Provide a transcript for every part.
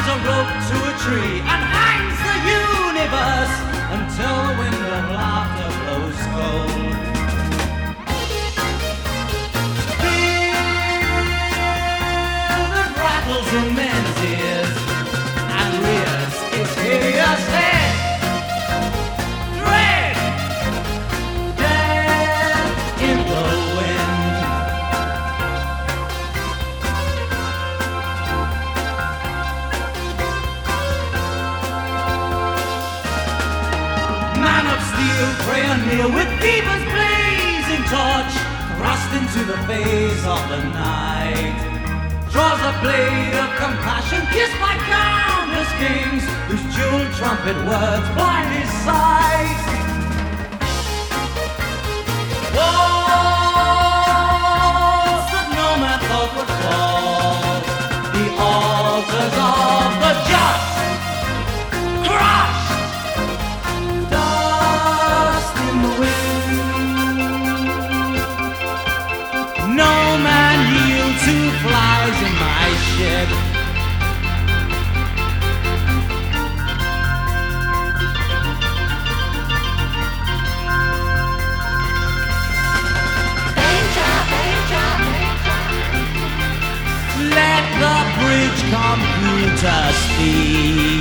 ties a rope to a tree and hangs the universe until the wind of laughter blows cold. Fear that rattles in men's ears and rears its hideous head. Dread, dead in the wind. Man of steel, pray anear with Phoebus' blazing torch, thrust into the face of the night. Draws a blade of compassion, kissed by countless kings, whose jeweled trumpet words blind his sight. Walls that no man thought would fall, the altars of the just, crushed, dust in the wind. No man yield to flies in my shed. Let the bridge computer speak.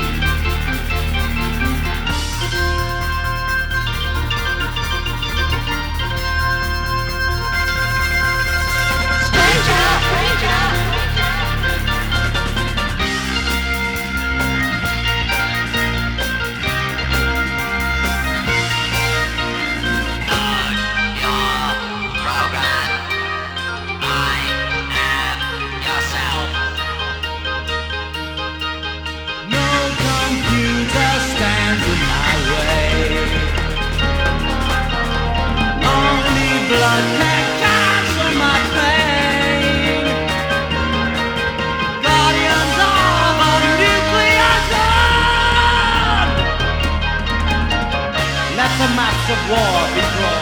No computer stands in my way. Only blood can cancel my pain. Guardians of a nuclear dawn. Let the maps of war be drawn.